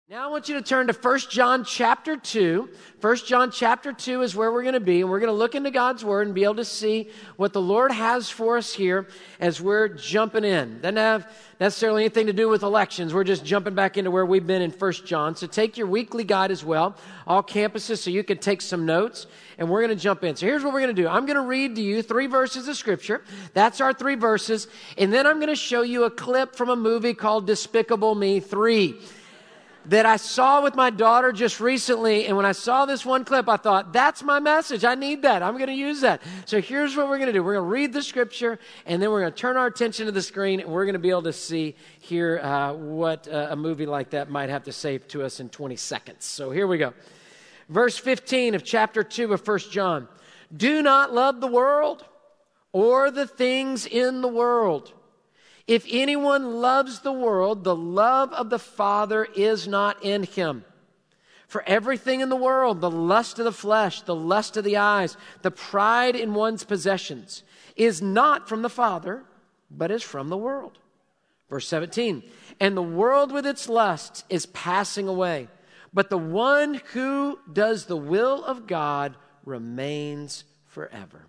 Now I want you to turn to 1 John chapter 2. 1 John chapter 2 is where we're going to be, and we're going to look into God's Word and be able to see what the Lord has for us here as we're jumping in. Doesn't have necessarily anything to do with elections. We're just jumping back into where we've been in 1 John. So take your weekly guide as well, all campuses, so you can take some notes, and we're going to jump in. So here's what we're going to do. I'm going to read to you 3 verses of Scripture. That's our 3 verses. And then I'm going to show you a clip from a movie called Despicable Me 3. That I saw with my daughter just recently, and when I saw this one clip, I thought, that's my message. I need that. I'm going to use that. So here's what we're going to do. We're going to read the Scripture, and then we're going to turn our attention to the screen, and we're going to be able to see here what a movie like that might have to say to us in 20 seconds. So here we go. Verse 15 of chapter 2 of 1 John. Do not love the world or the things in the world. If anyone loves the world, the love of the Father is not in him. For everything in the world, the lust of the flesh, the lust of the eyes, the pride in one's possessions, is not from the Father, but is from the world. Verse 17, and the world with its lusts is passing away, but the one who does the will of God remains forever.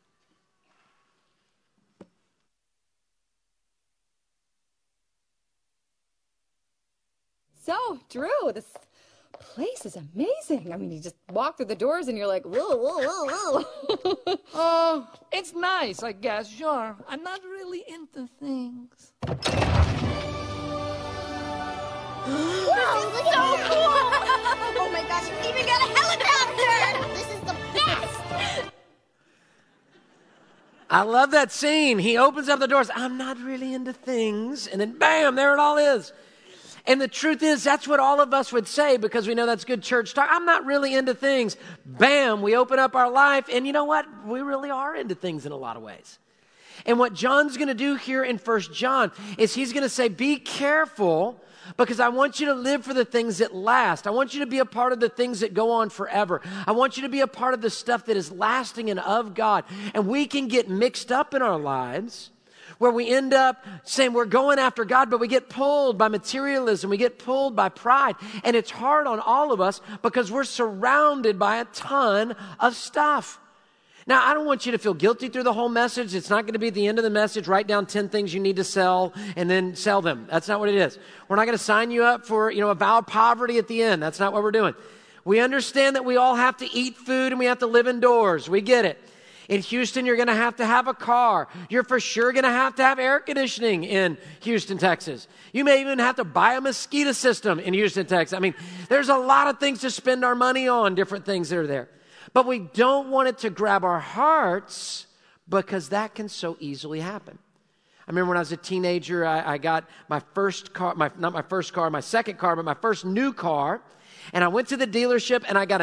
So, Drew, this place is amazing. I mean, you just walk through the doors and you're like, whoa, whoa, whoa, whoa. Oh, it's nice, I guess, sure. I'm not really into things. Wow, this is so cool! Oh my gosh, you even got a helicopter! This is the best! I love that scene. He opens up the doors. I'm not really into things. And then bam, there it all is. And the truth is, that's what all of us would say because we know that's good church talk. I'm not really into things. Bam, we open up our life, and you know what? We really are into things in a lot of ways. And what John's going to do here in 1 John is he's going to say, be careful because I want you to live for the things that last. I want you to be a part of the things that go on forever. I want you to be a part of the stuff that is lasting and of God. And we can get mixed up in our lives where we end up saying we're going after God, but we get pulled by materialism. We get pulled by pride. And it's hard on all of us because we're surrounded by a ton of stuff. Now, I don't want you to feel guilty through the whole message. It's not going to be at the end of the message, write down 10 things you need to sell and then sell them. That's not what it is. We're not going to sign you up for, a vow of poverty at the end. That's not what we're doing. We understand that we all have to eat food and we have to live indoors. We get it. In Houston, you're going to have a car. You're for sure going to have air conditioning in Houston, Texas. You may even have to buy a mosquito system in Houston, Texas. I mean, there's a lot of things to spend our money on, different things that are there. But we don't want it to grab our hearts because that can so easily happen. I remember when I was a teenager, I got my first car, my second car, but my first new car. And I went to the dealership and I got a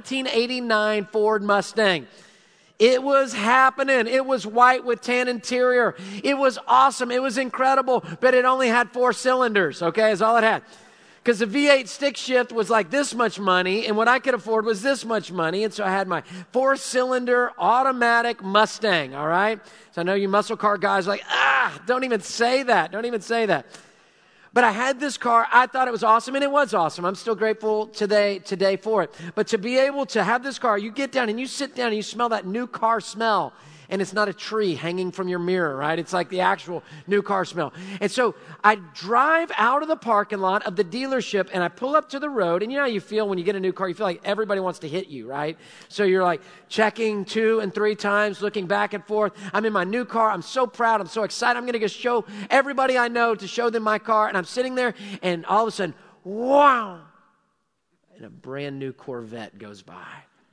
1989 Ford Mustang. It was happening. It was white with tan interior. It was awesome. It was incredible, but it only had 4 cylinders, okay, is all it had. Because the V8 stick shift was like this much money, and what I could afford was this much money, and so I had my 4-cylinder automatic Mustang, all right? So I know you muscle car guys are like, don't even say that. Don't even say that. But I had this car. I thought it was awesome, and it was awesome. I'm still grateful today for it. But to be able to have this car, you get down and you sit down and you smell that new car smell. And it's not a tree hanging from your mirror, right? It's like the actual new car smell. And so I drive out of the parking lot of the dealership and I pull up to the road. And you know how you feel when you get a new car? You feel like everybody wants to hit you, right? So you're like checking 2 and 3 times, looking back and forth. I'm in my new car. I'm so proud. I'm so excited. I'm going to go show everybody I know to show them my car. And I'm sitting there and all of a sudden, wow. And a brand new Corvette goes by.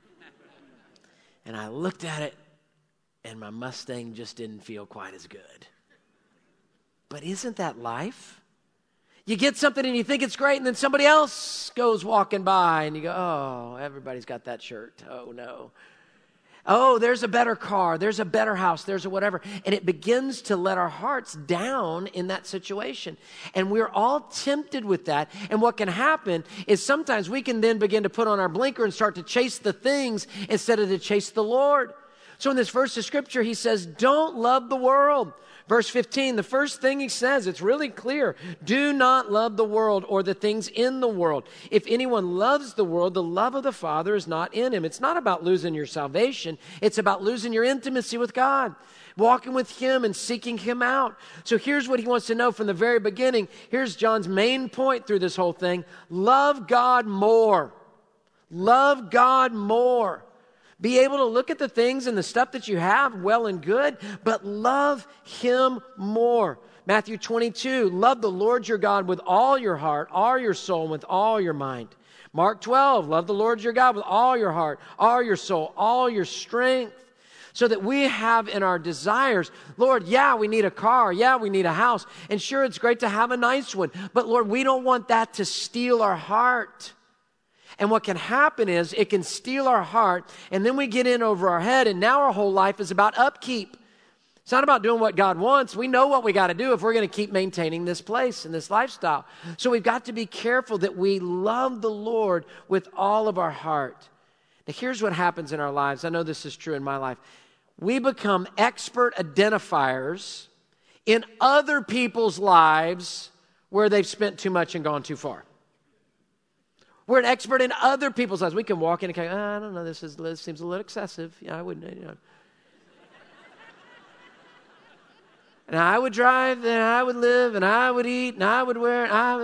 And I looked at it. And my Mustang just didn't feel quite as good. But isn't that life? You get something and you think it's great, and then somebody else goes walking by, and you go, oh, everybody's got that shirt. Oh, no. Oh, there's a better car. There's a better house. There's a whatever. And it begins to let our hearts down in that situation. And we're all tempted with that. And what can happen is sometimes we can then begin to put on our blinker and start to chase the things instead of to chase the Lord. So in this verse of Scripture, he says, don't love the world. Verse 15, the first thing he says, it's really clear. Do not love the world or the things in the world. If anyone loves the world, the love of the Father is not in him. It's not about losing your salvation. It's about losing your intimacy with God, walking with him and seeking him out. So here's what he wants to know from the very beginning. Here's John's main point through this whole thing. Love God more. Love God more. Be able to look at the things and the stuff that you have, well and good, but love him more. Matthew 22, love the Lord your God with all your heart, all your soul, and with all your mind. Mark 12, love the Lord your God with all your heart, all your soul, all your strength. So that we have in our desires, Lord, yeah, we need a car. Yeah, we need a house. And sure, it's great to have a nice one. But Lord, we don't want that to steal our heart. And what can happen is it can steal our heart, and then we get in over our head, and now our whole life is about upkeep. It's not about doing what God wants. We know what we got to do if we're going to keep maintaining this place and this lifestyle. So we've got to be careful that we love the Lord with all of our heart. Now, here's what happens in our lives. I know this is true in my life. We become expert identifiers in other people's lives where they've spent too much and gone too far. We're an expert in other people's lives. We can walk in and go, I don't know, this seems a little excessive. Yeah, I wouldn't, And I would drive, and I would live, and I would eat, and I would wear,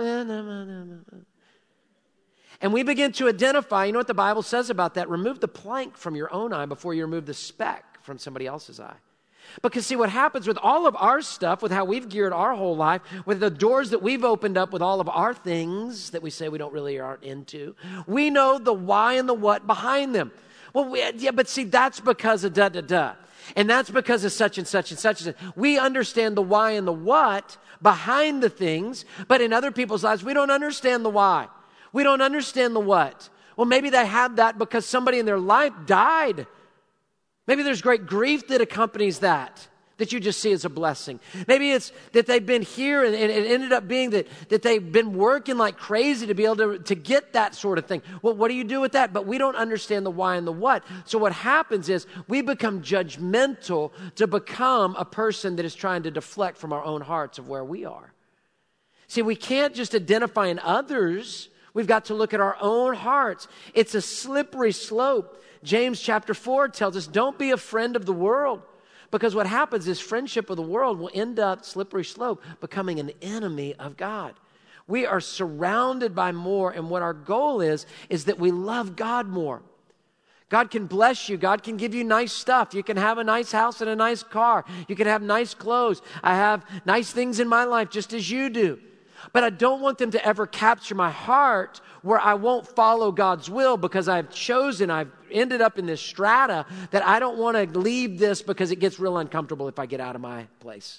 and we begin to identify, you know what the Bible says about that? Remove the plank from your own eye before you remove the speck from somebody else's eye. Because see, what happens with all of our stuff, with how we've geared our whole life, with the doors that we've opened up with all of our things that we say we don't really aren't into, we know the why and the what behind them. Well, but see, that's because of da-da-da. And that's because of such and such and such and such. We understand the why and the what behind the things, but in other people's lives, we don't understand the why. We don't understand the what. Well, maybe they had that because somebody in their life died. Maybe there's great grief that accompanies that you just see as a blessing. Maybe it's that they've been here and it ended up being that they've been working like crazy to be able to get that sort of thing. Well, what do you do with that? But we don't understand the why and the what. So what happens is we become judgmental to become a person that is trying to deflect from our own hearts of where we are. See, we can't just identify in others. We've got to look at our own hearts. It's a slippery slope. James chapter 4 tells us, don't be a friend of the world. Because what happens is friendship of the world will end up, slippery slope, becoming an enemy of God. We are surrounded by more, and what our goal is that we love God more. God can bless you. God can give you nice stuff. You can have a nice house and a nice car. You can have nice clothes. I have nice things in my life just as you do. But I don't want them to ever capture my heart where I won't follow God's will because I've ended up in this strata that I don't want to leave this because it gets real uncomfortable if I get out of my place.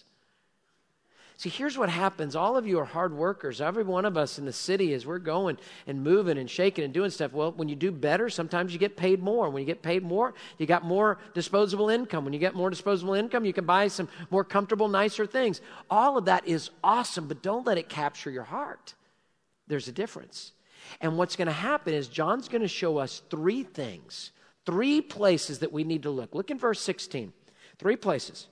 See, here's what happens. All of you are hard workers. Every one of us in the city, as we're going and moving and shaking and doing stuff, well, when you do better, sometimes you get paid more. When you get paid more, you got more disposable income. When you get more disposable income, you can buy some more comfortable, nicer things. All of that is awesome, but don't let it capture your heart. There's a difference. And what's going to happen is John's going to show us three things, three places that we need to look. Look in verse 16. 3 places.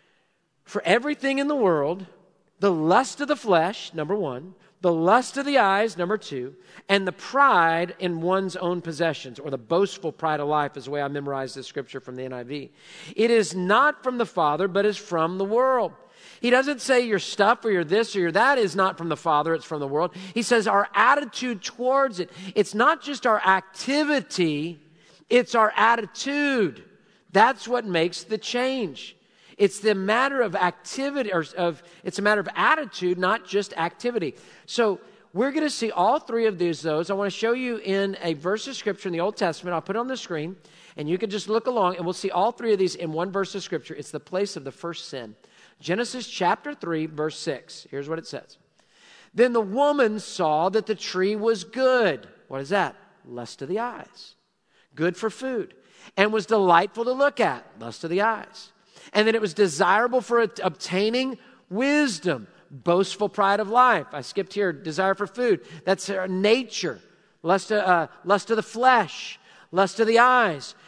For everything in the world, the lust of the flesh, number 1, the lust of the eyes, number 2, and the pride in one's own possessions, or the boastful pride of life is the way I memorized this scripture from the NIV. It is not from the Father, but is from the world. He doesn't say your stuff or your this or your that is not from the Father, it's from the world. He says our attitude towards it. It's not just our activity, it's our attitude. That's what makes the change. It's the matter of activity, it's a matter of attitude, not just activity. So we're going to see all 3 of those. I want to show you in a verse of Scripture in the Old Testament. I'll put it on the screen, and you can just look along, and we'll see all 3 of these in one verse of Scripture. It's the place of the first sin. Genesis chapter 3, verse 6. Here's what it says. Then the woman saw that the tree was good. What is that? Lust of the eyes. Good for food. And was delightful to look at. Lust of the eyes. And then it was desirable for obtaining wisdom. Boastful pride of life. I skipped here. Desire for food. That's nature. Lust of the flesh. Lust of the eyes.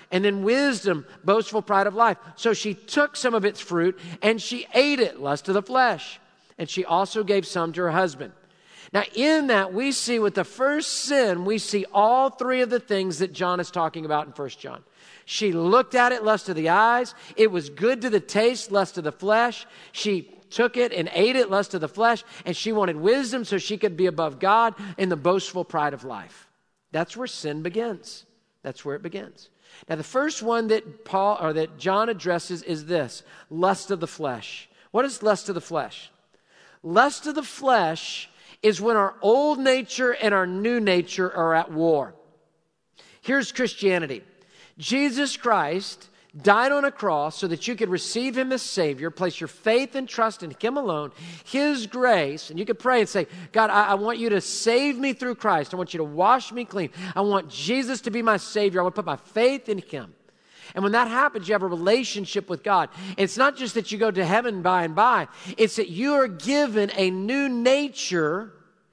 And then wisdom, boastful pride of life. So she took some of its fruit and she ate it, lust of the flesh. And she also gave some to her husband. Now in that we see with the first sin, we see all three of the things that John is talking about in 1 John. She looked at it, lust of the eyes. It was good to the taste, lust of the flesh. She took it and ate it, lust of the flesh. And she wanted wisdom so she could be above God in the boastful pride of life. That's where sin begins. That's where it begins. Now, the first one that John addresses is this, lust of the flesh. What is lust of the flesh? Lust of the flesh is when our old nature and our new nature are at war. Here's Christianity. Jesus Christ died on a cross so that you could receive him as Savior, place your faith and trust in him alone, his grace, and you could pray and say, God, I want you to save me through Christ. I want you to wash me clean. I want Jesus to be my Savior. I want to put my faith in him. And when that happens, you have a relationship with God. It's not just that you go to heaven by and by. It's that you are given a new nature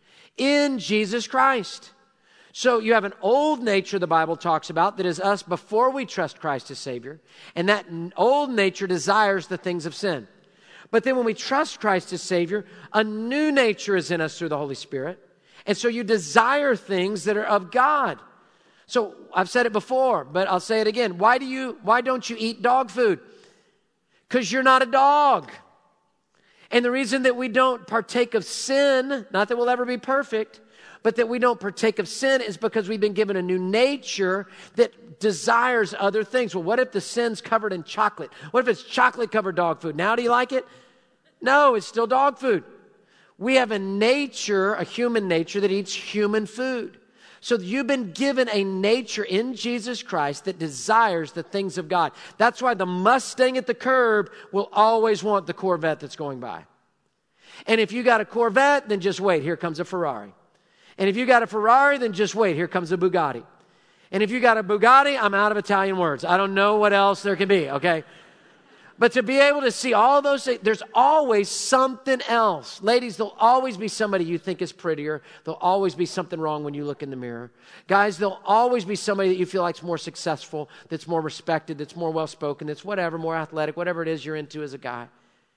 in Jesus Christ. So you have an old nature the Bible talks about that is us before we trust Christ as Savior. And that old nature desires the things of sin. But then when we trust Christ as Savior, a new nature is in us through the Holy Spirit. And so you desire things that are of God. So I've said it before, but I'll say it again. Why don't you eat dog food? Because you're not a dog. And the reason that we don't partake of sin, not that we'll ever be perfect, but that we don't partake of sin is because we've been given a new nature that desires other things. Well, what if the sin's covered in chocolate? What if it's chocolate-covered dog food? Now do you like it? No, it's still dog food. We have a nature, a human nature that eats human food. So you've been given a nature in Jesus Christ that desires the things of God. That's why the Mustang at the curb will always want the Corvette that's going by. And if you got a Corvette, then just wait. Here comes a Ferrari. And if you got a Ferrari, then just wait. Here comes a Bugatti. And if you got a Bugatti, I'm out of Italian words. I don't know what else there can be, okay? But to be able to see all those things, there's always something else. Ladies, there'll always be somebody you think is prettier. There'll always be something wrong when you look in the mirror. Guys, there'll always be somebody that you feel like is more successful, that's more respected, that's more well-spoken, that's whatever, more athletic, whatever it is you're into as a guy.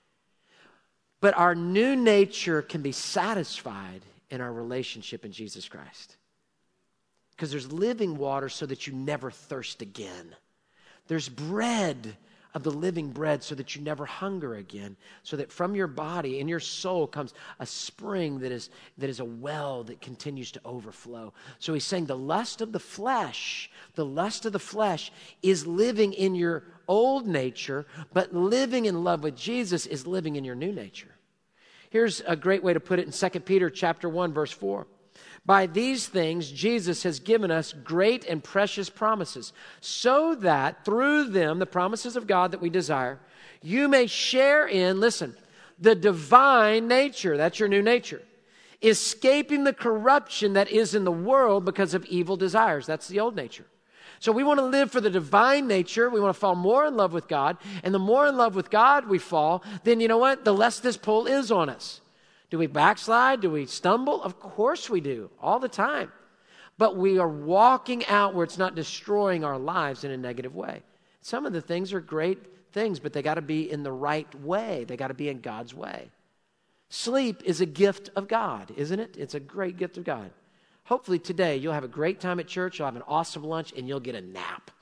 But our new nature can be satisfied in our relationship in Jesus Christ. Because there's living water so that you never thirst again. There's bread of the living bread so that you never hunger again. So that from your body and your soul comes a spring that is a well that continues to overflow. So he's saying the lust of the flesh is living in your old nature, but living in love with Jesus is living in your new nature. Here's a great way to put it in 2 Peter chapter 1, verse 4. By these things, Jesus has given us great and precious promises, so that through them, the promises of God that we desire, you may share in, listen, the divine nature. That's your new nature. Escaping the corruption that is in the world because of evil desires. That's the old nature. So we want to live for the divine nature. We want to fall more in love with God. And the more in love with God we fall, then you know what? The less this pull is on us. Do we backslide? Do we stumble? Of course we do, all the time. But we are walking out where it's not destroying our lives in a negative way. Some of the things are great things, but they got to be in the right way. They got to be in God's way. Sleep is a gift of God, isn't it? It's a great gift of God. Hopefully today you'll have a great time at church, you'll have an awesome lunch, and you'll get a nap.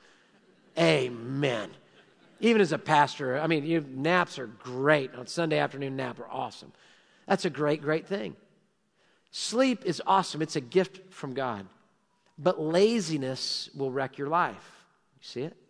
Amen. Even as a pastor, naps are great. On Sunday afternoon nap are awesome. That's a great, great thing. Sleep is awesome. It's a gift from God. But laziness will wreck your life. You see it?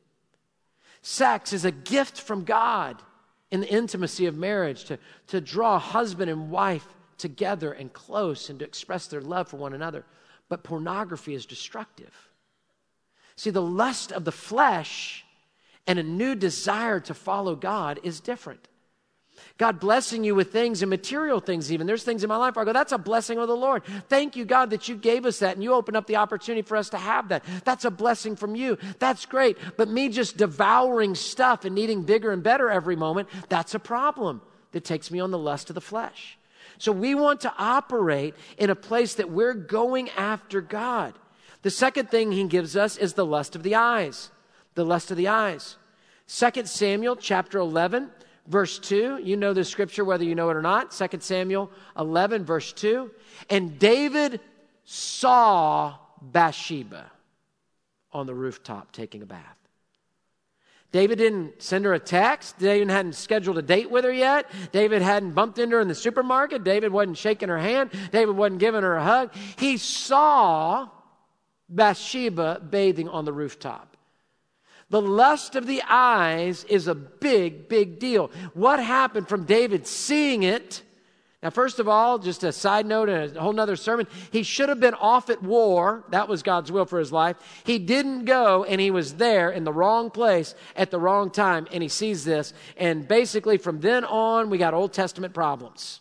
Sex is a gift from God in the intimacy of marriage to draw husband and wife together and close and to express their love for one another. But pornography is destructive. See, the lust of the flesh and a new desire to follow God is different. God blessing you with things and material things even. There's things in my life where I go, that's a blessing of the Lord. Thank you, God, that you gave us that and you opened up the opportunity for us to have that. That's a blessing from you. That's great. But me just devouring stuff and needing bigger and better every moment, that's a problem that takes me on the lust of the flesh. So we want to operate in a place that we're going after God. The second thing he gives us is the lust of the eyes. The lust of the eyes. 2 Samuel chapter 11, verse 2. You know this scripture whether you know it or not. 2 Samuel 11, verse 2. And David saw Bathsheba on the rooftop taking a bath. David didn't send her a text. David hadn't scheduled a date with her yet. David hadn't bumped into her in the supermarket. David wasn't shaking her hand. David wasn't giving her a hug. He saw Bathsheba bathing on the rooftop. The lust of the eyes is a big, big deal. What happened from David seeing it? Now, first of all, just a side note and a whole nother sermon, he should have been off at war. That was God's will for his life. He didn't go, and he was there in the wrong place at the wrong time, and he sees this. And basically, from then on, we got Old Testament problems.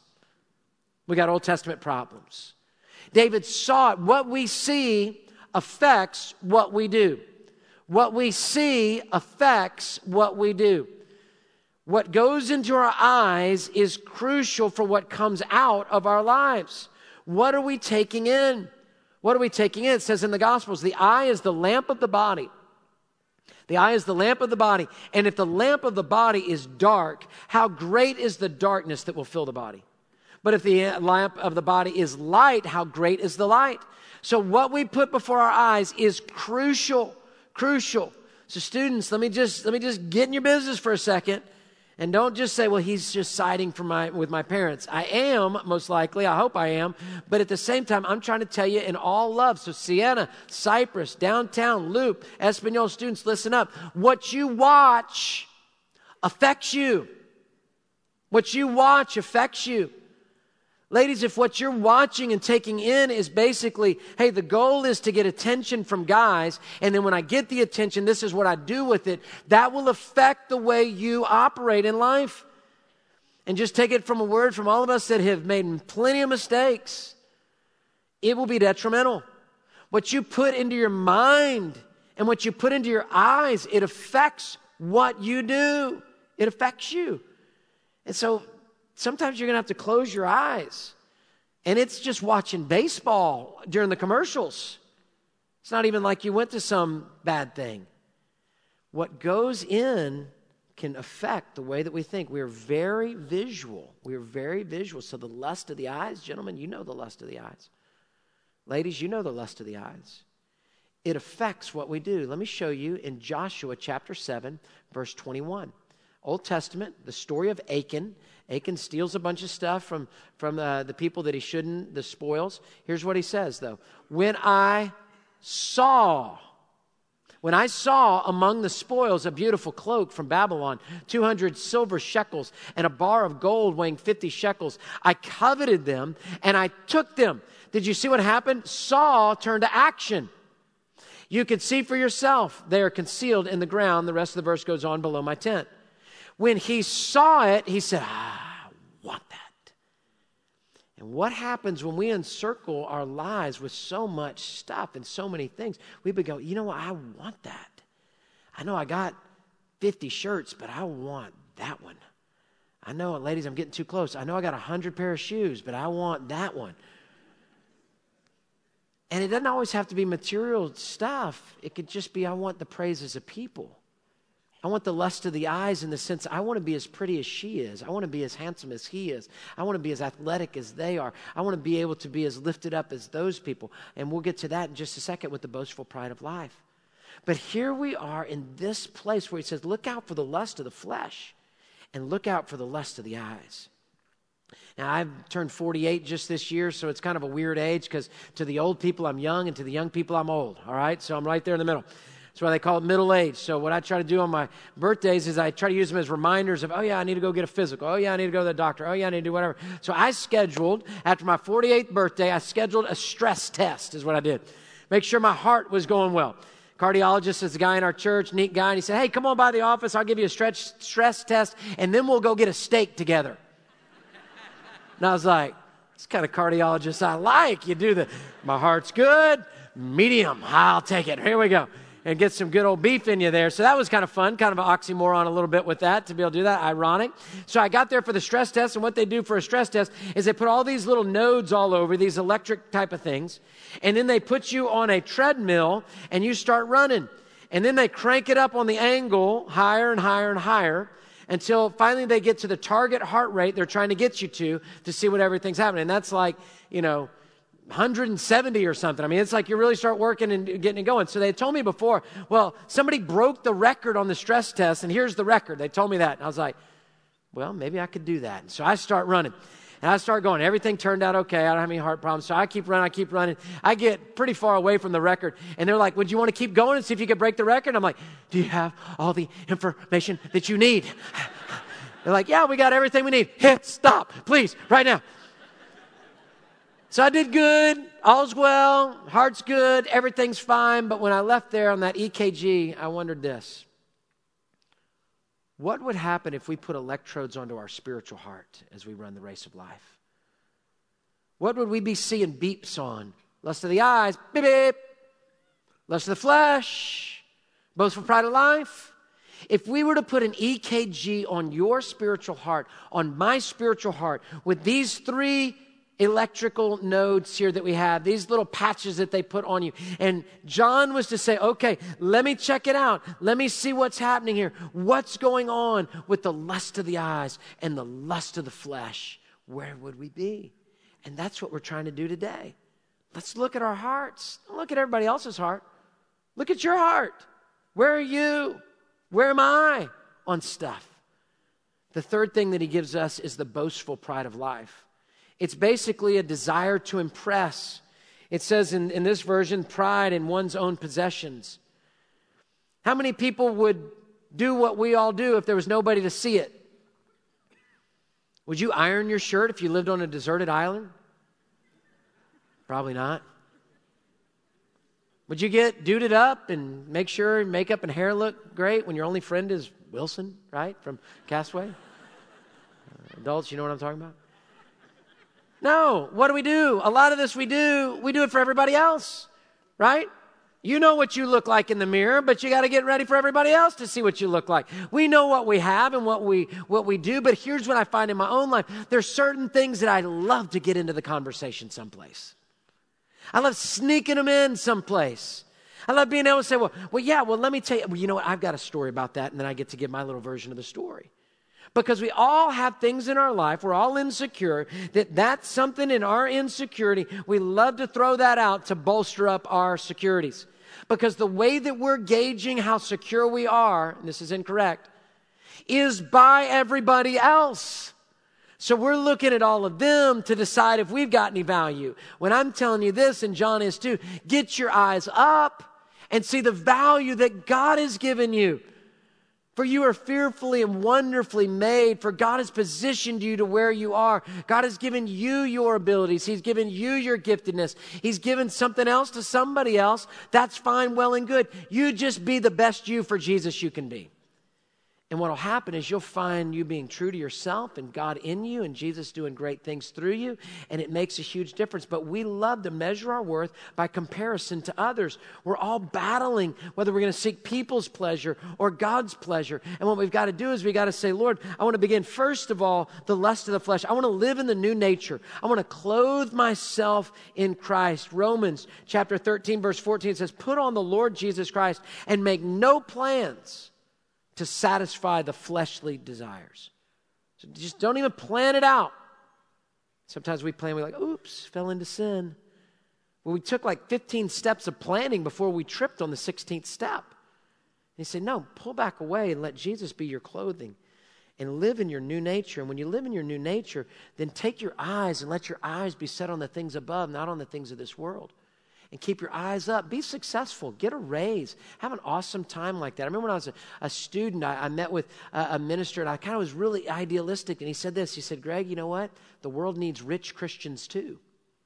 David saw it. What we see affects what we do. What we see affects what we do. What goes into our eyes is crucial for what comes out of our lives. What are we taking in? It says in the Gospels, the eye is the lamp of the body. The eye is the lamp of the body. And if the lamp of the body is dark, how great is the darkness that will fill the body? But if the lamp of the body is light, how great is the light? So what we put before our eyes is crucial. So students, let me just get in your business for a second. And don't just say, well, he's just siding with my parents. I am, most likely. I hope I am. But at the same time, I'm trying to tell you in all love. So Sienna, Cypress, Downtown, Loop, Espanol students, listen up. What you watch affects you. What you watch affects you. Ladies, if what you're watching and taking in is basically, hey, the goal is to get attention from guys, and then when I get the attention, this is what I do with it, that will affect the way you operate in life. And just take it from a word from all of us that have made plenty of mistakes. It will be detrimental. What you put into your mind and what you put into your eyes, it affects what you do. It affects you. And so sometimes you're going to have to close your eyes. And it's just watching baseball during the commercials. It's not even like you went to some bad thing. What goes in can affect the way that we think. We're very visual. So the lust of the eyes, gentlemen, you know the lust of the eyes. Ladies, you know the lust of the eyes. It affects what we do. Let me show you in Joshua chapter 7, verse 21. Old Testament, the story of Achan. Achan steals a bunch of stuff from the people that he shouldn't, the spoils. Here's what he says, though. When I saw among the spoils a beautiful cloak from Babylon, 200 silver shekels, and a bar of gold weighing 50 shekels, I coveted them, and I took them. Did you see what happened? Saw turned to action. You can see for yourself. They are concealed in the ground. The rest of the verse goes on below my tent. When he saw it, he said, I want that. And what happens when we encircle our lives with so much stuff and so many things? We would go, you know what? I want that. I know I got 50 shirts, but I want that one. I know, ladies, I'm getting too close. I know I got 100 pair of shoes, but I want that one. And it doesn't always have to be material stuff. It could just be, I want the praises of people. I want the lust of the eyes in the sense I want to be as pretty as she is. I want to be as handsome as he is. I want to be as athletic as they are. I want to be able to be as lifted up as those people. And we'll get to that in just a second with the boastful pride of life. But here we are in this place where he says, look out for the lust of the flesh and look out for the lust of the eyes. Now, I've turned 48 just this year, so it's kind of a weird age because to the old people, I'm young, and to the young people, I'm old. All right? So I'm right there in the middle. That's why they call it middle age. So what I try to do on my birthdays is I try to use them as reminders of, oh, yeah, I need to go get a physical. Oh, yeah, I need to go to the doctor. Oh, yeah, I need to do whatever. So I scheduled, after my 48th birthday, I scheduled a stress test is what I did. Make sure my heart was going well. Cardiologist is a guy in our church, neat guy, and he said, hey, come on by the office. I'll give you a stress test, and then we'll go get a steak together. And I was like, this kind of cardiologist I like. You do my heart's good, medium, I'll take it. Here we go. And get some good old beef in you there. So that was kind of fun, kind of an oxymoron a little bit with that, to be able to do that. Ironic. So I got there for the stress test, and what they do for a stress test is they put all these little nodes all over, these electric type of things, and then they put you on a treadmill, and you start running. and then they crank it up on the angle higher and higher and higher until finally they get to the target heart rate they're trying to get you to see what everything's happening. And that's like, 170 or something. I mean, it's like you really start working and getting it going. So they told me before, well, somebody broke the record on the stress test, and here's the record. They told me that. And I was like, well, maybe I could do that. And so I start running. And I start going. Everything turned out okay. I don't have any heart problems. So I keep running. I get pretty far away from the record. And they're like, would you want to keep going and see if you could break the record? I'm like, do you have all the information that you need? They're like, yeah, we got everything we need. Hit stop, please, right now. So I did good. All's well. Heart's good. Everything's fine. But when I left there on that EKG, I wondered this. What would happen if we put electrodes onto our spiritual heart as we run the race of life? What would we be seeing beeps on? Lust of the eyes, beep, beep. Lust of the flesh, boastful pride of life. If we were to put an EKG on your spiritual heart, on my spiritual heart, with these 3 electrical nodes here that we have, these little patches that they put on you. And John was to say, okay, let me check it out. Let me see what's happening here. What's going on with the lust of the eyes and the lust of the flesh? Where would we be? And that's what we're trying to do today. Let's look at our hearts. Don't look at everybody else's heart. Look at your heart. Where are you? Where am I on stuff? The third thing that he gives us is the boastful pride of life. It's basically a desire to impress. It says in this version, pride in one's own possessions. How many people would do what we all do if there was nobody to see it? Would you iron your shirt if you lived on a deserted island? Probably not. Would you get duded up and make sure makeup and hair look great when your only friend is Wilson, right, from Castaway? Adults, you know what I'm talking about? No. What do? A lot of this we do it for everybody else, right? You know what you look like in the mirror, but you got to get ready for everybody else to see what you look like. We know what we have and what we do, but here's what I find in my own life. There's certain things that I love to get into the conversation someplace. I love sneaking them in someplace. I love being able to say, well, let me tell you. Well, you know what? I've got a story about that, and then I get to give my little version of the story. Because we all have things in our life, we're all insecure, that's something in our insecurity, we love to throw that out to bolster up our securities. Because the way that we're gauging how secure we are, and this is incorrect, is by everybody else. So we're looking at all of them to decide if we've got any value. When I'm telling you this, and John is too, get your eyes up and see the value that God has given you. For you are fearfully and wonderfully made. For God has positioned you to where you are. God has given you your abilities. He's given you your giftedness. He's given something else to somebody else. That's fine, well, and good. You just be the best you for Jesus you can be. And what will happen is you'll find you being true to yourself and God in you and Jesus doing great things through you, and it makes a huge difference. But we love to measure our worth by comparison to others. We're all battling whether we're going to seek people's pleasure or God's pleasure. And what we've got to do is we got to say, Lord, I want to begin first of all the lust of the flesh. I want to live in the new nature. I want to clothe myself in Christ. Romans chapter 13 verse 14 says, put on the Lord Jesus Christ and make no plans to satisfy the fleshly desires. So just don't even plan it out. Sometimes we plan, we're like, oops, fell into sin. Well, we took like 15 steps of planning before we tripped on the 16th step. And he said, no, pull back away and let Jesus be your clothing and live in your new nature. And when you live in your new nature, then take your eyes and let your eyes be set on the things above, not on the things of this world. And keep your eyes up. Be successful. Get a raise. Have an awesome time like that. I remember when I was a student, I met with a minister, and I kind of was really idealistic. And he said this. He said, Greg, you know what? The world needs rich Christians too.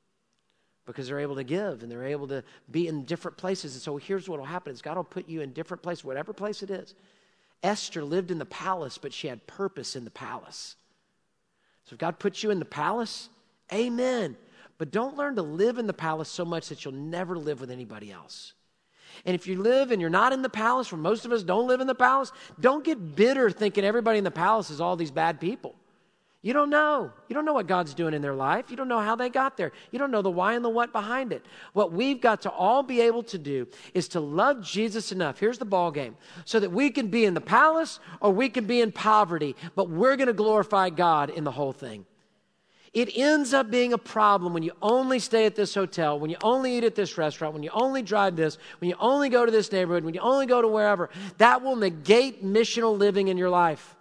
Because they're able to give, and they're able to be in different places. And so here's what will happen is God will put you in different places, whatever place it is. Esther lived in the palace, but she had purpose in the palace. So if God puts you in the palace, amen. But don't learn to live in the palace so much that you'll never live with anybody else. And if you live and you're not in the palace, where most of us don't live in the palace, don't get bitter thinking everybody in the palace is all these bad people. You don't know. You don't know what God's doing in their life. You don't know how they got there. You don't know the why and the what behind it. What we've got to all be able to do is to love Jesus enough. Here's the ball game. So that we can be in the palace or we can be in poverty, but we're going to glorify God in the whole thing. It ends up being a problem when you only stay at this hotel, when you only eat at this restaurant, when you only drive this, when you only go to this neighborhood, when you only go to wherever. That will negate missional living in your life.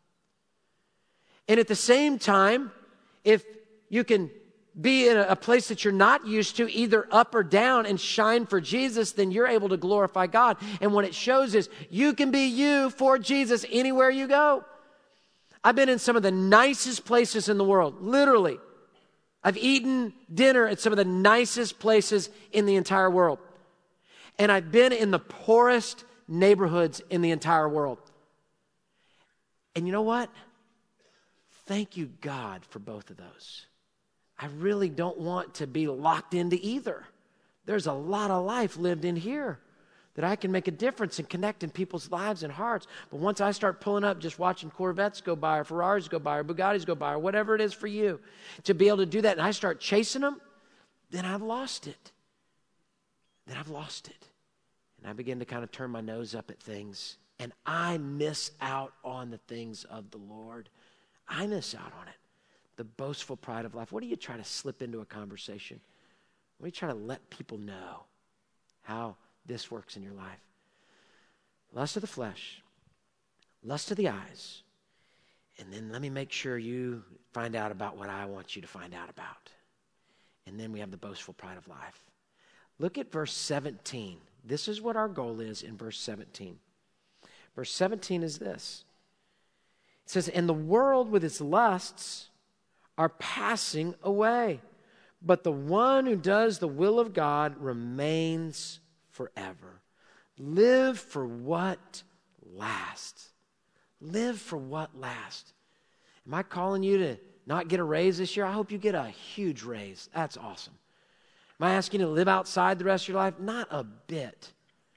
And at the same time, if you can be in a place that you're not used to, either up or down, and shine for Jesus, then you're able to glorify God. And what it shows is you can be you for Jesus anywhere you go. I've been in some of the nicest places in the world, literally. I've eaten dinner at some of the nicest places in the entire world. And I've been in the poorest neighborhoods in the entire world. And you know what? Thank you, God, for both of those. I really don't want to be locked into either. There's a lot of life lived in here that I can make a difference and connect in people's lives and hearts. But once I start pulling up, just watching Corvettes go by, or Ferraris go by, or Bugattis go by, or whatever it is for you, to be able to do that, and I start chasing them, then I've lost it. Then I've lost it. And I begin to kind of turn my nose up at things, and I miss out on the things of the Lord. I miss out on it. The boastful pride of life. What do you try to slip into a conversation? What do you try to let people know how this works in your life? Lust of the flesh, lust of the eyes, and then let me make sure you find out about what I want you to find out about. And then we have the boastful pride of life. Look at verse 17. This is what our goal is in verse 17. Verse 17 is this. It says, and the world with its lusts are passing away, but the one who does the will of God remains forever. Live for what lasts. Live for what lasts. Am I calling you to not get a raise this year? I hope you get a huge raise. That's awesome. Am I asking you to live outside the rest of your life? Not a bit.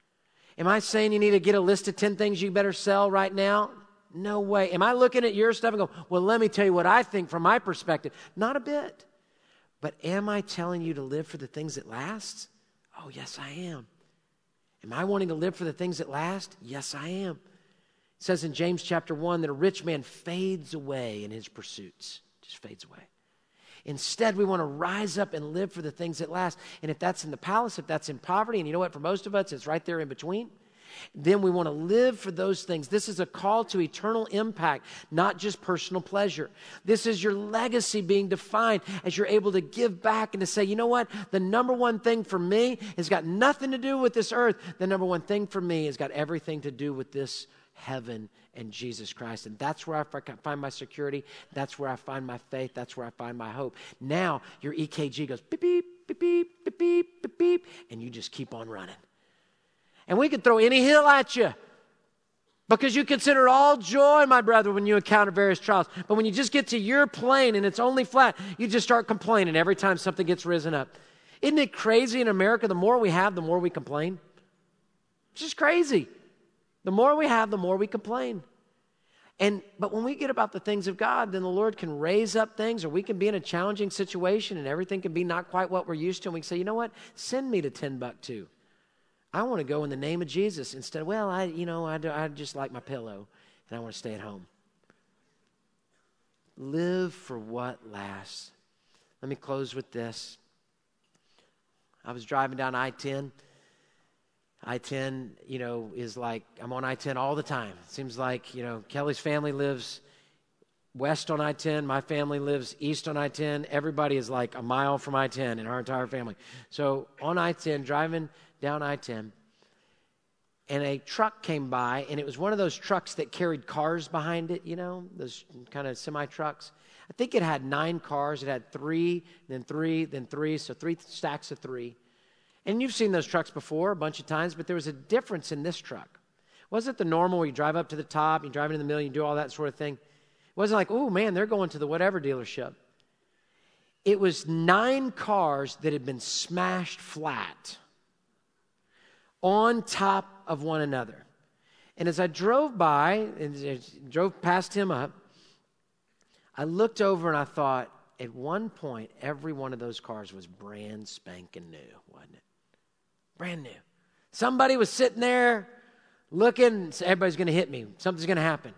Am I saying you need to get a list of 10 things you better sell right now? No way. Am I looking at your stuff and go, well, let me tell you what I think from my perspective? Not a bit. But am I telling you to live for the things that last? Oh, yes, I am. Am I wanting to live for the things that last? Yes, I am. It says in James chapter 1 that a rich man fades away in his pursuits. Just fades away. Instead, we want to rise up and live for the things that last. And if that's in the palace, if that's in poverty, and you know what, for most of us, it's right there in between, then we want to live for those things. This is a call to eternal impact, not just personal pleasure. This is your legacy being defined as you're able to give back and to say, you know what? The number one thing for me has got nothing to do with this earth. The number one thing for me has got everything to do with this heaven and Jesus Christ. And that's where I find my security. That's where I find my faith. That's where I find my hope. Now your EKG goes beep, beep, beep, beep, beep, beep, beep, beep, and you just keep on running. And we can throw any hill at you because you consider it all joy, my brother, when you encounter various trials. But when you just get to your plane and it's only flat, you just start complaining every time something gets risen up. Isn't it crazy in America? The more we have, the more we complain. It's just crazy. The more we have, the more we complain. But when we get about the things of God, then the Lord can raise up things, or we can be in a challenging situation and everything can be not quite what we're used to. And we can say, you know what? Send me to Timbuktu. I want to go in the name of Jesus instead. Well, I just like my pillow and I want to stay at home. Live for what lasts. Let me close with this. I was driving down I-10. I-10, is like, I'm on I-10 all the time. It seems like, Kelly's family lives west on I-10. My family lives east on I-10. Everybody is like a mile from I-10 in our entire family. So on I-10, driving down I-10, and a truck came by, and it was one of those trucks that carried cars behind it, those kind of semi-trucks. I think it had 9 cars. It had 3, then 3, then 3, so 3 stacks of 3. And you've seen those trucks before a bunch of times, but there was a difference in this truck. It wasn't the normal where you drive up to the top, you drive into the middle, you do all that sort of thing. It wasn't like, oh, man, they're going to the whatever dealership. It was 9 cars that had been smashed flat on top of one another. And as I drove by and drove past him up, I looked over and I thought, at one point, every one of those cars was brand spanking new, wasn't it? Brand new. Somebody was sitting there looking, everybody's going to hit me. Something's going to happen.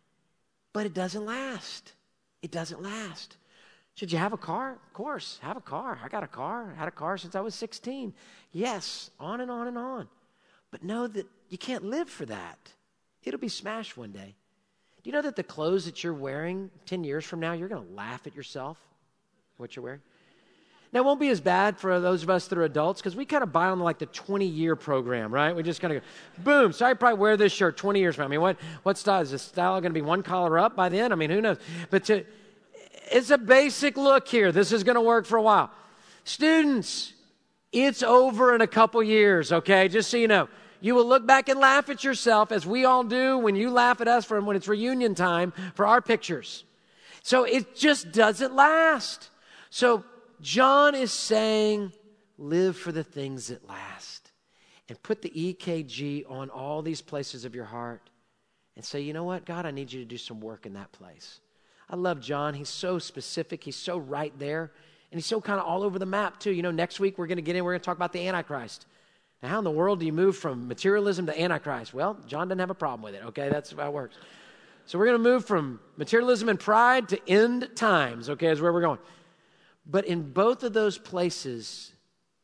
But it doesn't last. It doesn't last. Should you have a car? Of course, have a car. I got a car. I had a car since I was 16. Yes, on and on and on. But know that you can't live for that. It'll be smashed one day. Do you know that the clothes that you're wearing 10 years from now, you're going to laugh at yourself, what you're wearing? Now, it won't be as bad for those of us that are adults because we kind of buy on like the 20-year program, right? We just kind of go, boom, so I probably wear this shirt 20 years from now. I mean, what style? Is this style going to be one collar up by then? I mean, who knows? But it's a basic look here. This is going to work for a while. Students, it's over in a couple years, okay? Just so you know. You will look back and laugh at yourself, as we all do when you laugh at us when it's reunion time for our pictures. So it just doesn't last. So John is saying, live for the things that last. And put the EKG on all these places of your heart. And say, you know what, God, I need you to do some work in that place. I love John. He's so specific. He's so right there. And he's so kind of all over the map, too. You know, next week we're going to talk about the Antichrist. Now, how in the world do you move from materialism to Antichrist? Well, John doesn't have a problem with it, okay? That's how it works. So we're going to move from materialism and pride to end times, okay, is where we're going. But in both of those places,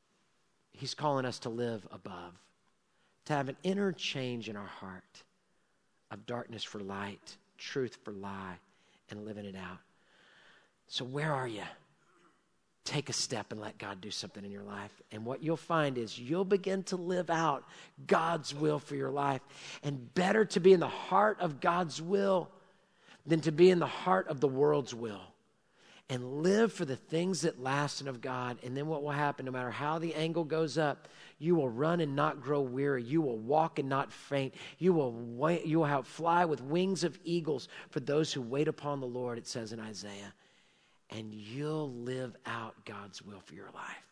he's calling us to live above, to have an inner change in our heart of darkness for light, truth for lie, and living it out. So where are you? Take a step and let God do something in your life. And what you'll find is you'll begin to live out God's will for your life. And better to be in the heart of God's will than to be in the heart of the world's will. And live for the things that last and of God. And then what will happen, no matter how the angle goes up, you will run and not grow weary. You will walk and not faint. You will fly with wings of eagles for those who wait upon the Lord, it says in Isaiah. And you'll live out God's will for your life.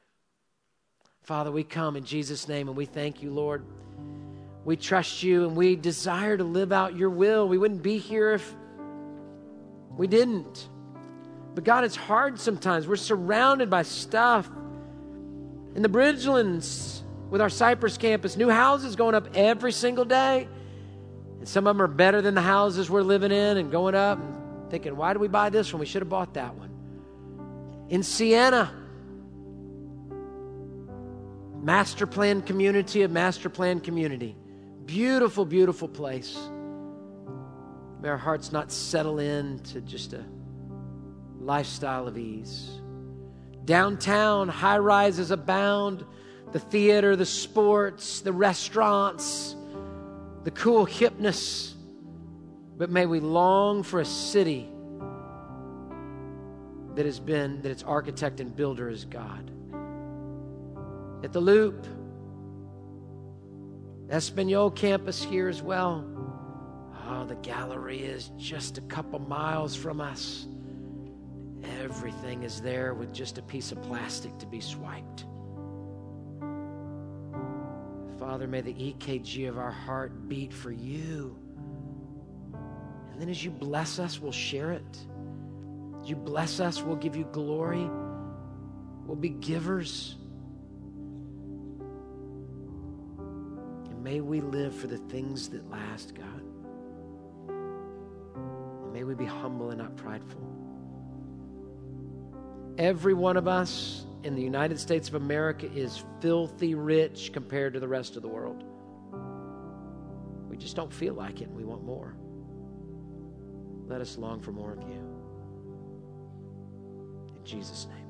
Father, we come in Jesus' name and we thank you, Lord. We trust you and we desire to live out your will. We wouldn't be here if we didn't. But God, it's hard sometimes. We're surrounded by stuff. In the Bridgelands, with our Cypress campus, new houses going up every single day. And some of them are better than the houses we're living in and going up and thinking, why did we buy this one? We should have bought that one. In Siena, master plan community of master plan community. Beautiful, beautiful place. May our hearts not settle in to just a lifestyle of ease. Downtown, high rises abound. The theater, the sports, the restaurants, the cool hipness. But may we long for a city that its architect and builder is God. At the Loop, Espanol campus here as well. Oh, the gallery is just a couple miles from us. Everything is there with just a piece of plastic to be swiped. Father, may the EKG of our heart beat for you. And then as you bless us, we'll share it. As you bless us, we'll give you glory. We'll be givers. And may we live for the things that last, God. And may we be humble and not prideful. Every one of us in the United States of America is filthy rich compared to the rest of the world. We just don't feel like it and we want more. Let us long for more of you. In Jesus' name.